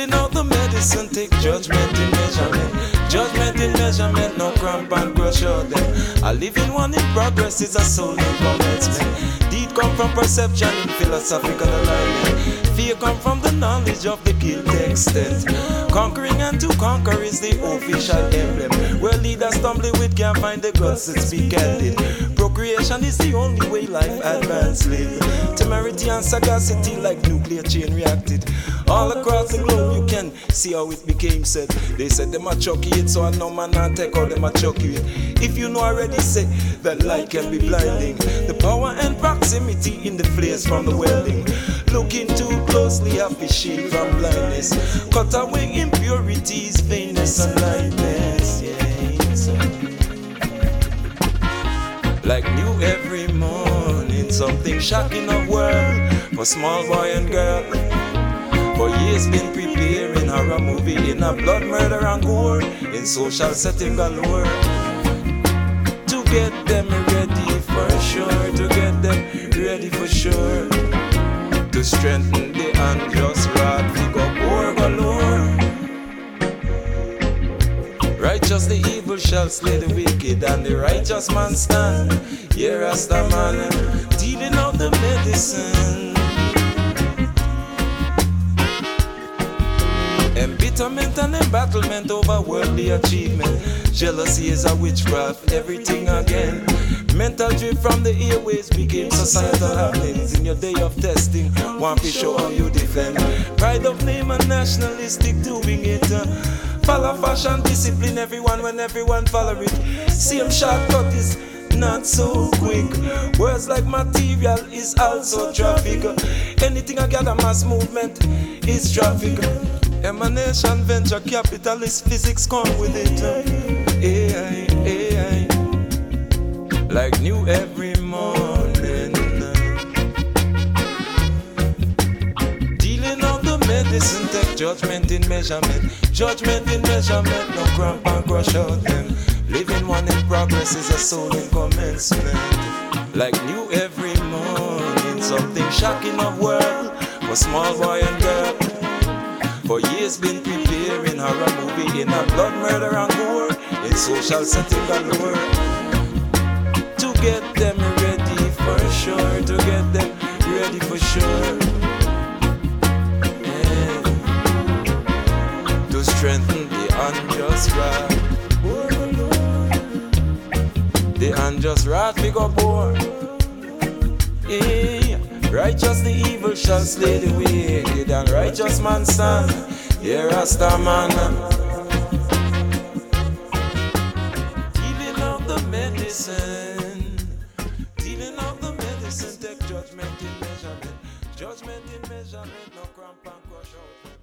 Dealing out the medicine, take judgment in measurement. Judgment in measurement, no cramp and crush out them. A living one in progress is a soul in commencement. Deed come from perception in philosophical alignment. Fear come from the knowledge of the guilt extent. Conquering and to conquer is the official emblem. Where leaders stumbling with can't find the guts that speak candid. Procreation is the only way life advance live. Temerity and sagacity like nuclear chain reacted. All across the globe you can see how it became said. They said them a chucky it, so I know man not take all them a chucky it. If you know already say that light can be blinding. The power and proximity in the flares from the welding. Looking too closely have the shield from blindness. Cut away impurities, vainness and lightness. Yes. Like new every morning, something shocking of world for small boy and girl. For years been preparing horror movie in a blood, murder and gore, in social setting galore. To get them ready for sure, to get them ready for sure. To strengthen the unjust wrath, we go poor galore. Righteous the evil shall slay the wicked, and the righteous man stand. Yeah, Rasta man, dealing out the medicine. Embitterment and embattlement over worldly achievement. Jealousy is a witchcraft, everything again. Mental drift from the airways became societal happenings. In your day of testing, want to show how you defend. Pride of name and nationalistic doing it. Follow fashion, discipline everyone when everyone follow it. Same shortcut is not so quick. Words like material is also traffic. Anything I gather mass movement is traffic. Emanation, venture, capitalist, physics come with it. AI, AI. Like new every morning. Dealing out the medicine, take judgment in measurement. Judgment in measurement, no cramp and crush out them. Living one in progress is a soul in commencement. Like new every morning, something shocking of world for small boy and girl. For years been preparing horror movie in a blood, murder and gore, in social setting galore. To get them ready for sure, to get them ready for sure. Yeah. To strengthen the unjust wrath. The unjust wrath we go born. Yeah. Righteous the evil shall slay the wicked, and righteous man stand. Yeah, Rasta man. Dealing out the medicine. Dealing out the medicine. Take judgment in measurement. Judgment in measurement. No cramp and crush out.